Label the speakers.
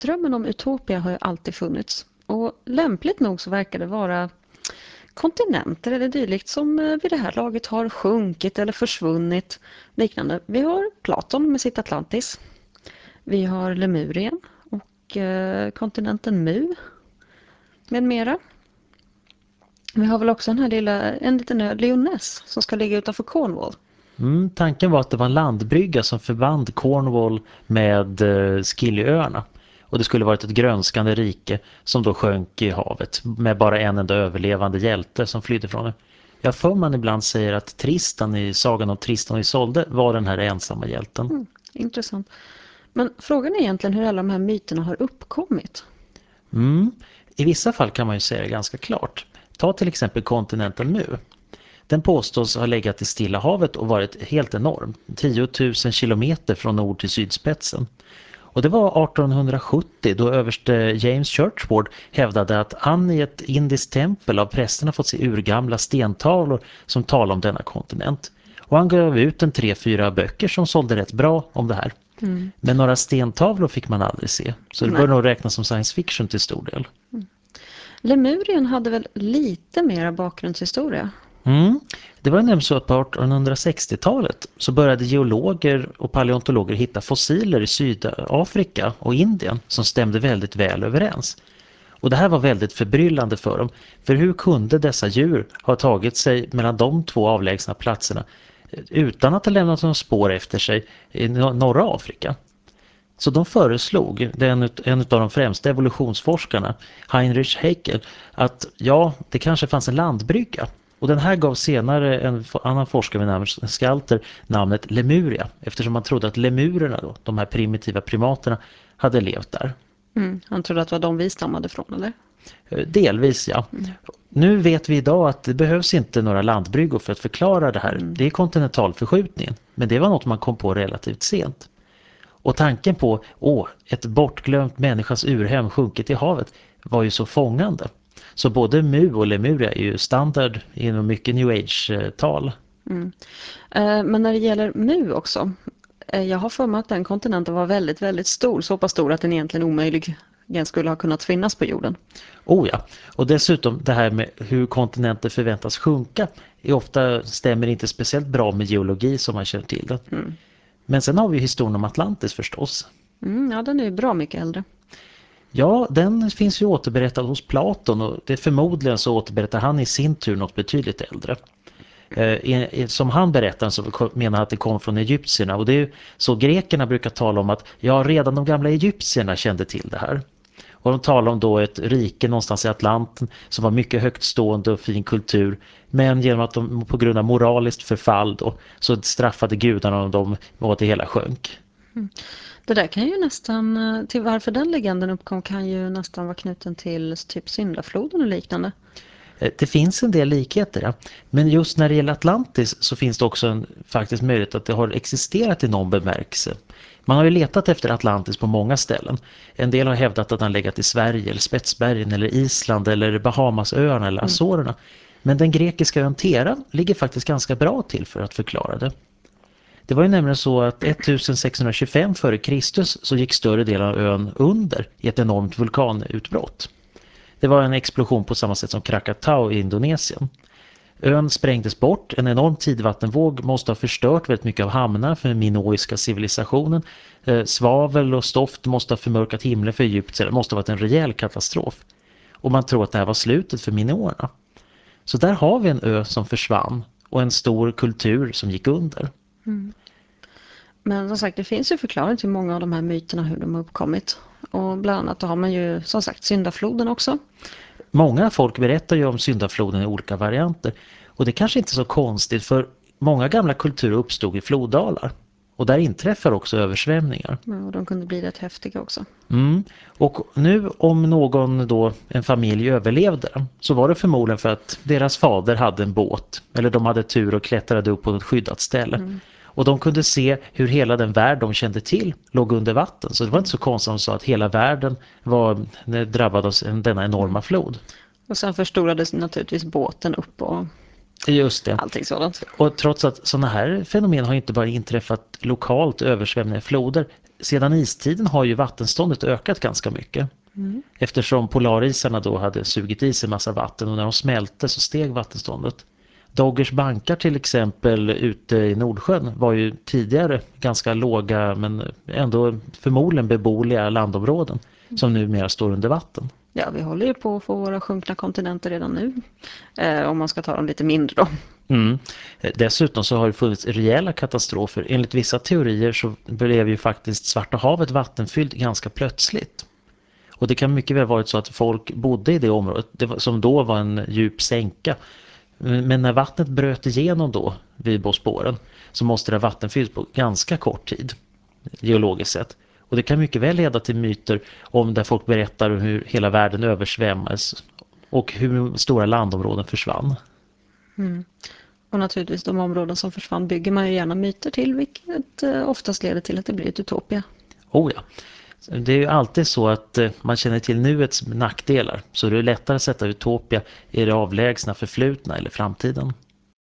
Speaker 1: Drömmen om Utopia har ju alltid funnits. Och lämpligt nog så verkar det vara kontinenter eller dylikt som vid det här laget har sjunkit eller försvunnit. Liknande. Vi har Platon med sitt Atlantis. Vi har Lemurien och kontinenten Mu med mera. Vi har väl också en liten ö, Lyonesse, som ska ligga utanför Cornwall.
Speaker 2: Tanken var att det var en landbrygga som förband Cornwall med Scillyöarna. Och det skulle varit ett grönskande rike som då sjönk i havet med bara en enda överlevande hjälte som flydde från det. Jag för man ibland säger att Tristan i sagan om Tristan och Isolde var den här ensamma hjälten.
Speaker 1: Intressant. Men frågan är egentligen hur alla de här myterna har uppkommit.
Speaker 2: I vissa fall kan man ju säga det ganska klart. Ta till exempel kontinenten Mu. Den påstås ha legat i Stilla havet och varit helt enorm. 10 000 kilometer från nord till sydspetsen. Och det var 1870 då överste James Churchward hävdade att han i ett indiskt tempel av prästerna fått se urgamla stentavlor som talar om denna kontinent. Och han gav ut 3-4 böcker som sålde rätt bra om det här. Men några stentavlor fick man aldrig se. Så det bör nog räknas som science fiction till stor del.
Speaker 1: Lemurien hade väl lite mera bakgrundshistoria?
Speaker 2: Det var nämligen så att på 1860-talet så började geologer och paleontologer hitta fossiler i Sydafrika och Indien som stämde väldigt väl överens. Och det här var väldigt förbryllande för dem. För hur kunde dessa djur ha tagit sig mellan de två avlägsna platserna utan att ha lämnat några spår efter sig i norra Afrika? Så de föreslog, en av de främsta evolutionsforskarna, Heinrich Haeckel, att det kanske fanns en landbrygga. Och den här gav senare en annan forskare vid namn Skalter namnet Lemuria, eftersom man trodde att lemurerna, då, de här primitiva primaterna, hade levt där.
Speaker 1: Han trodde att det var de vi stammade från, eller?
Speaker 2: Delvis, ja. Nu vet vi idag att det behövs inte några landbryggor för att förklara det här. Det är kontinentalförskjutningen, men det var något man kom på relativt sent. Och tanken på, ett bortglömt människas urhem sjunkit i havet var ju så fångande. Så både Mu och Lemuria är ju standard inom mycket New Age-tal.
Speaker 1: Men när det gäller Mu också, jag har för mig att den kontinenten var väldigt, väldigt stor. Så pass stor att den egentligen omöjligen skulle ha kunnat finnas på jorden.
Speaker 2: Ja, och dessutom det här med hur kontinenter förväntas sjunka stämmer inte speciellt bra med geologi som man känner till det. Men sen har vi historien om Atlantis förstås.
Speaker 1: Ja, den är ju bra mycket äldre.
Speaker 2: Ja, den finns ju återberättad hos Platon och det förmodligen så återberättar han i sin tur något betydligt äldre. Som han berättar så menar han att det kom från egyptierna och det är ju så grekerna brukar tala om att redan de gamla egyptierna kände till det här. Och de talar om då ett rike någonstans i Atlanten som var mycket högtstående och fin kultur. Men genom att de på grund av moraliskt förfall då, så straffade gudarna dem och att det hela sjönk.
Speaker 1: Det där kan ju nästan, till varför den legenden uppkom kan ju nästan vara knuten till typ syndafloden och liknande.
Speaker 2: Det finns en del likheter, ja. Men just när det gäller Atlantis så finns det också faktiskt möjlighet att det har existerat i någon bemärkelse. Man har ju letat efter Atlantis på många ställen. En del har hävdat att han legat i Sverige eller Spetsbergen eller Island eller Bahamasöarna eller Azorerna. Men den grekiska ön Thera ligger faktiskt ganska bra till för att förklara det. Det var ju nämligen så att 1625 före Kristus så gick större delen av ön under i ett enormt vulkanutbrott. Det var en explosion på samma sätt som Krakatau i Indonesien. Ön sprängdes bort, en enorm tidvattenvåg måste ha förstört väldigt mycket av hamnar för den minoiska civilisationen. Svavel och stoft måste ha förmörkat himlen för Egypten, det måste ha varit en rejäl katastrof. Och man tror att det här var slutet för minoerna. Så där har vi en ö som försvann och en stor kultur som gick under.
Speaker 1: Men som sagt, det finns ju förklaring till många av de här myterna hur de har uppkommit. Och bland annat då har man ju som sagt syndafloden också.
Speaker 2: Många folk berättar ju om syndafloden i olika varianter. Och det kanske inte är så konstigt för många gamla kulturer uppstod i floddalar. Och där inträffar också översvämningar.
Speaker 1: Ja, och de kunde bli rätt häftiga också.
Speaker 2: Och nu om en familj överlevde så var det förmodligen för att deras fader hade en båt. Eller de hade tur och klättrade upp på ett skyddat ställe. Och de kunde se hur hela den värld de kände till låg under vatten. Så det var inte så konstigt att de sa att hela världen var drabbad av denna enorma flod.
Speaker 1: Och sen förstorades naturligtvis båten upp och
Speaker 2: just det.
Speaker 1: Allting sådant.
Speaker 2: Och trots att sådana här fenomen har inte bara inträffat lokalt översvämningar i floder. sedan istiden har ju vattenståndet ökat ganska mycket. Eftersom polarisarna då hade sugit i sig massa vatten och när de smälte så steg vattenståndet. Doggers bankar till exempel ute i Nordsjön var ju tidigare ganska låga men ändå förmodligen beboeliga landområden som numera står under vatten.
Speaker 1: Ja, vi håller ju på att få våra sjunkna kontinenter redan nu. Om man ska ta dem lite mindre då.
Speaker 2: Mm. Dessutom så har det funnits rejäla katastrofer. Enligt vissa teorier så blev ju faktiskt Svarta havet vattenfyllt ganska plötsligt. Och det kan mycket väl varit så att folk bodde i det området som då var en djup sänka. Men när vattnet bröt igenom då vid Bosporen så måste det ha vattenfyllts på ganska kort tid geologiskt sett. Och det kan mycket väl leda till myter om där folk berättar om hur hela världen översvämmades och hur stora landområden försvann.
Speaker 1: Och naturligtvis de områden som försvann bygger man ju gärna myter till, vilket oftast leder till att det blir ett utopia.
Speaker 2: Oh ja. Det är ju alltid så att man känner till nuets nackdelar, så det är lättare att sätta utopia i det avlägsna förflutna eller framtiden.